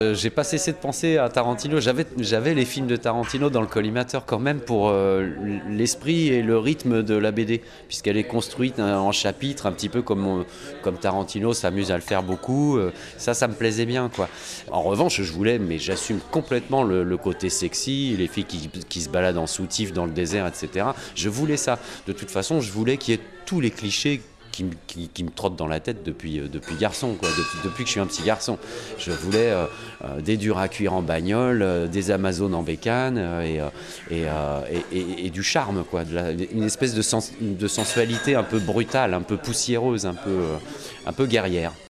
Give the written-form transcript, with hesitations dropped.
J'ai pas cessé de penser à Tarantino. J'avais les films de Tarantino dans le collimateur quand même pour l'esprit et le rythme de la BD, puisqu'elle est construite en chapitres, un petit peu comme Tarantino s'amuse à le faire beaucoup. Ça me plaisait bien, quoi. En revanche, je voulais, mais j'assume complètement le côté sexy, les filles qui se baladent en soutif dans le désert, etc. Je voulais ça. De toute façon, je voulais qu'il y ait tous les clichés qui me trotte dans la tête depuis garçon, quoi, depuis que je suis un petit garçon. Je voulais des durs à cuire en bagnole, des Amazones en bécane et du charme, quoi, une espèce de sensualité un peu brutale, un peu poussiéreuse, un peu guerrière.